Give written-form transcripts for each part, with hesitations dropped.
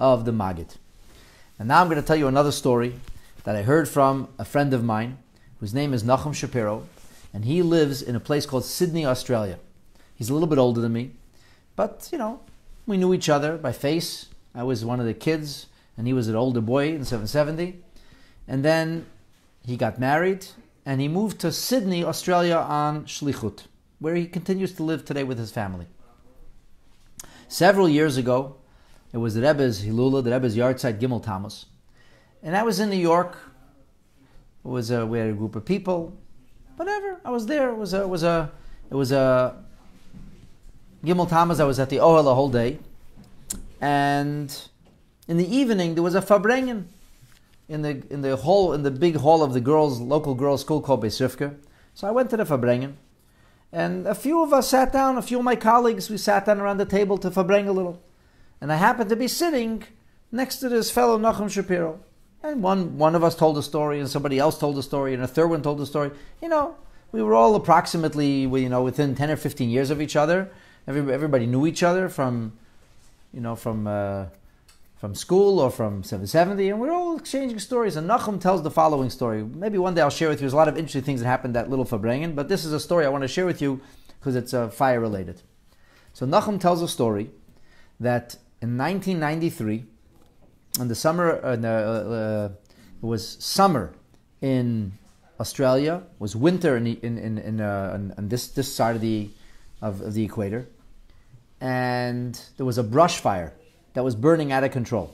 of the Maggid. And now I'm going to tell you another story that I heard from a friend of mine whose name is Nachum Shapiro, and he lives in a place called Sydney, Australia. He's a little bit older than me, but we knew each other by face. I was one of the kids, and he was an older boy in 770. And then he got married, and he moved to Sydney, Australia on Shlichut, where he continues to live today with his family. Several years ago, it was the Rebbe's Hilula, the Rebbe's Yahrzeit Gimel Tammuz. And I was in New York. We had a group of people. Whatever, I was there. It was a Gimel Tammuz. I was at the Ohel the whole day. And in the evening, there was a Farbrengen in the big hall of the local girls' school called Beis Rivka. So I went to the Farbrengen. And a few of us sat down, a few of my colleagues, we sat down around the table to Fabreng a little. And I happened to be sitting next to this fellow Nachum Shapiro. And one of us told a story, and somebody else told a story, and a third one told a story. We were all approximately, within 10 or 15 years of each other. Everybody knew each other from school or from 770, and we're all exchanging stories. And Nachum tells the following story. Maybe one day I'll share with you. There's a lot of interesting things that happened at Little Farbrengen, but this is a story I want to share with you because it's fire related. So Nachum tells a story that in 1993, in the summer, it was summer in Australia, was winter on this side of the equator, and there was a brush fire that was burning out of control,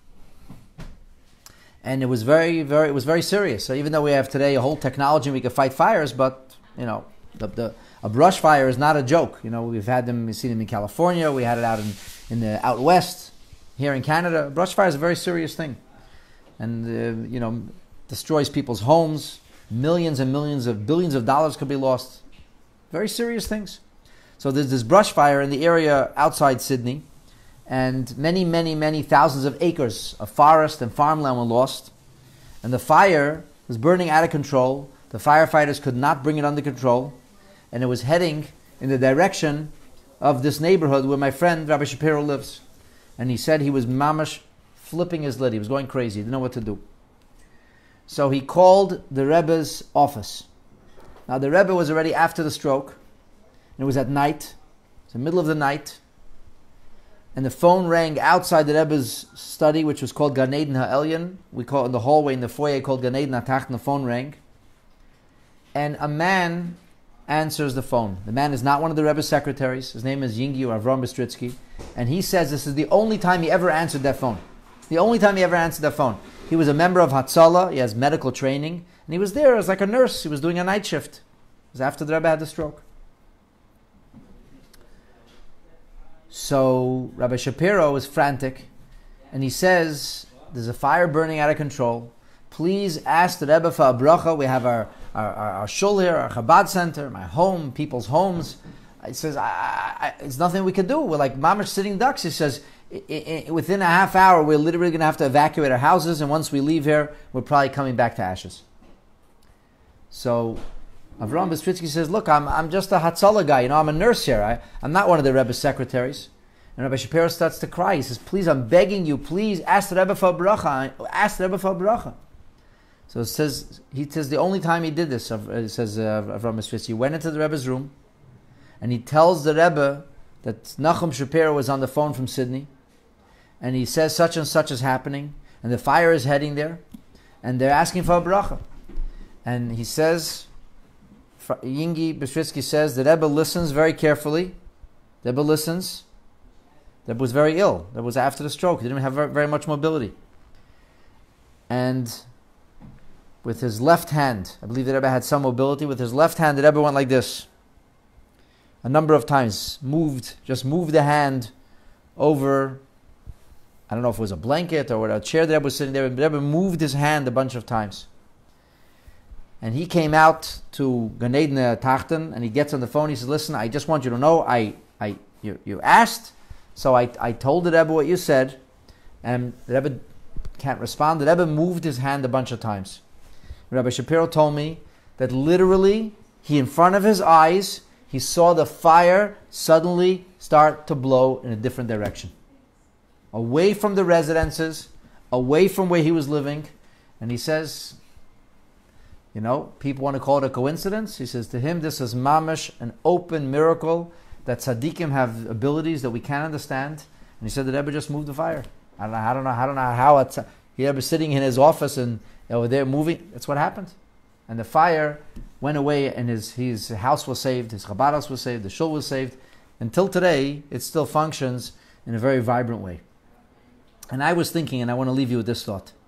and it was very serious. So even though we have today a whole technology and we can fight fires, but a brush fire is not a joke. We've seen them in California. We had it in the out west. Here in Canada, brush fire is a very serious thing, and destroys people's homes. Millions and millions of billions of dollars could be lost. Very serious things. So there's this brush fire in the area outside Sydney, and many thousands of acres of forest and farmland were lost, and the fire was burning out of control. The firefighters could not bring it under control, and it was heading in the direction of this neighborhood where my friend Rabbi Shapiro lives. And he said he was mamash flipping his lid. He was going crazy. He didn't know what to do. So he called the Rebbe's office. Now the Rebbe was already after the stroke, and it was at night. It was the middle of the night. And the phone rang outside the Rebbe's study, which was called Gan Eden HaElyon. We call it in the hallway, in the foyer, called Gan Eden HaTacht, and the phone rang. And a man answers the phone. The man is not one of the Rebbe's secretaries. His name is Yingi or Avram Bistritsky. And he says this is the only time he ever answered that phone. The only time he ever answered that phone. He was a member of Hatzalah. He has medical training. And he was there as like a nurse. He was doing a night shift. It was after the Rebbe had the stroke. So Rabbi Shapiro was frantic. And he says, there's a fire burning out of control. Please ask the Rebbe for a bracha. We have our shul here, our Chabad center, my home, people's homes. He says, it's nothing we can do. We're like mamash sitting ducks. He says, within a half hour, we're literally going to have to evacuate our houses, and once we leave here, we're probably coming back to ashes. So Avram Bistritsky says, look, I'm just a Hatzalah guy. I'm a nurse here. I'm not one of the Rebbe's secretaries. And Rabbi Shapiro starts to cry. He says, please, I'm begging you, please ask the Rebbe for a bracha. Ask the Rebbe for a bracha. So he says the only time he did this, says Avram Bistritsky, he went into the Rebbe's room, and he tells the Rebbe that Nachum Shapiro was on the phone from Sydney, and he says such and such is happening, and the fire is heading there, and they're asking for a bracha. And he says, Yingi Bistritsky says, the Rebbe listens very carefully. The Rebbe listens. The Rebbe was very ill. That was after the stroke. He didn't have very much mobility. And with his left hand, I believe the Rebbe had some mobility, with his left hand, the Rebbe went like this. A number of times, moved the hand over, I don't know if it was a blanket or a chair that Rebbe was sitting there, but the Rebbe moved his hand a bunch of times. And he came out to Gan Eden Tachten, and he gets on the phone. He says, "Listen, I just want you to know, you asked, so I told the Rebbe what you said, and the Rebbe can't respond." The Rebbe moved his hand a bunch of times. Rabbi Shapiro told me that literally, in front of his eyes, he saw the fire suddenly start to blow in a different direction. away from the residences, away from where he was living. And he says, people want to call it a coincidence. He says to him, this is mamash, an open miracle that tzaddikim have abilities that we can't understand. And he said the Rebbe just moved the fire. I don't know how he was sitting in his office and over there moving. That's what happened. And the fire went away and his house was saved, his Chabad house was saved, the shul was saved. Until today, it still functions in a very vibrant way. And I was thinking, and I want to leave you with this thought.